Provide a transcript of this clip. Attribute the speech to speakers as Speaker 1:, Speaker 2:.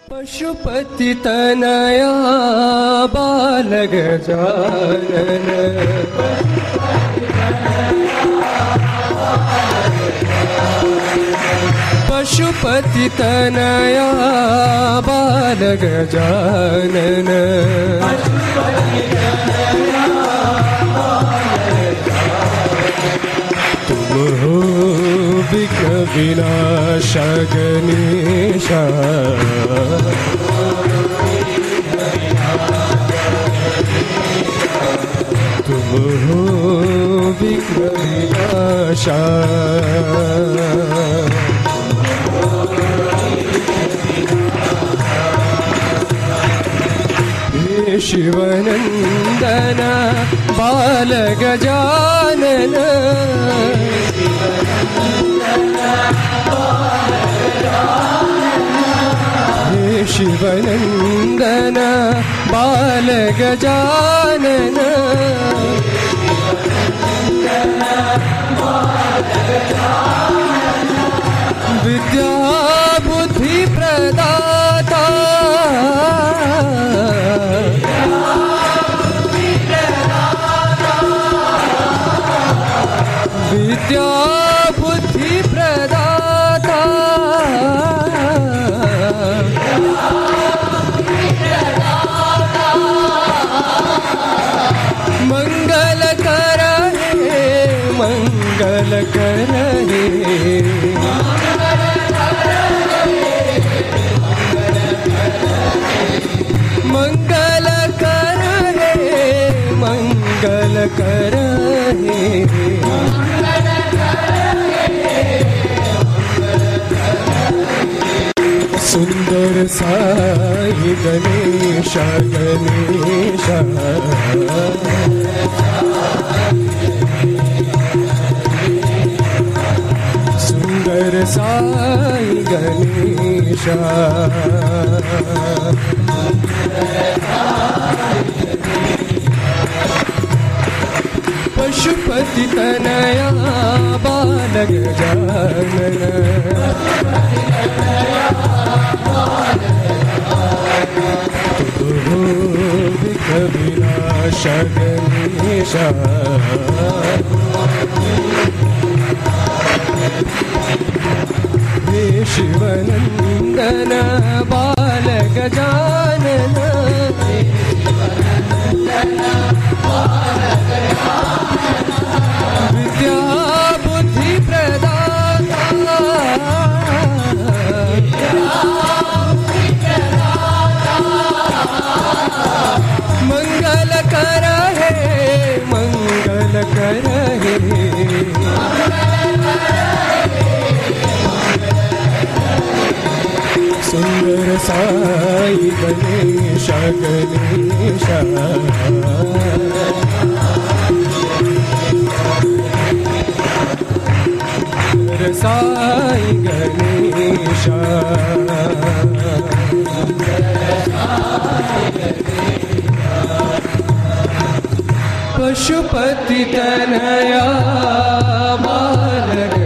Speaker 1: पशुपति तनया बाल गजानन, पशुपति तनया बाल गजानन, तुम हो विघ्न विनाश गणेश, तुम हो विघ्न विनाश, हे शिवनंदन बाल गजानन, हे शिवनंदन बाल गजानन, विद्या बुद्धि प्रदाता, विद्या बुद्धि प्रदाता, मंगल कर हे, मंगल कर हे, मंगल कर हे, मंगल कर हे, सुंदर साई गणेश गणेश, सुंदर साई गणेश, पशुपति तनया बाल गजानन, तुम हो विघ्न विनाश गणेश, हे शिवनंदन बाल गजानन, विद्या बुद्धि प्रदाता, मंगल कर हे, मंगल कर हे, सुंदर साई गणेश गणेश, सुंदर साई गणेश, पशुपति तनया बाल